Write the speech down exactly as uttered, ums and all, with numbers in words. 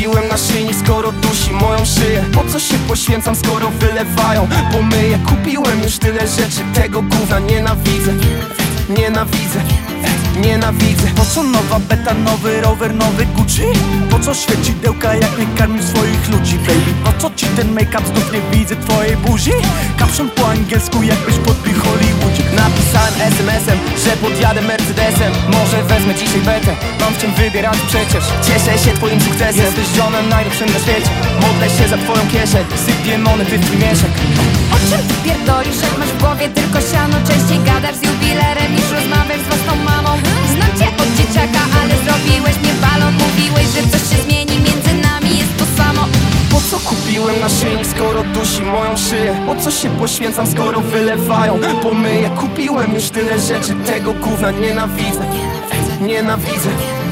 kupiłem naszyjnik, skoro dusi moją szyję? Po co się poświęcam, skoro wylewają? Pomyję, kupiłem już tyle rzeczy, tego gówna nienawidzę. Nienawidzę, nienawidzę. Po co nowa beta, nowy rower, nowy Gucci? Po co świecidełka, jak nie karmisz swoich ludzi, baby? Po co ci ten make-up, znów nie widzę twojej buzi? Kapszon po angielsku, jakbyś podbił Hollywoodzik. Napisałem es em esem, że podjadę Mercedesem. Może wezmę dzisiaj betę, mam w czym wybierać przecież. Cieszę się twoim sukcesem, jesteś zionem najlepszym na świecie. Modlę się za twoją kieszeń, sypię monety w twój mieszek. O czym ty pierdolisz, jak masz w głowie tylko siano? Częściej gadasz z jubilerem niż rozmawiasz z własną mamą. Znam cię od dzieciaka, ale zrobiłeś mnie balon. Mówiłeś, że coś się zmieni, między nami jest to samo. Po co kupiłem naszyjnik, skoro dusi moją szyję? Po co się poświęcam, skoro wylewają? Pomyję, kupiłem już tyle rzeczy, tego gówna nienawidzę. Nienawidzę.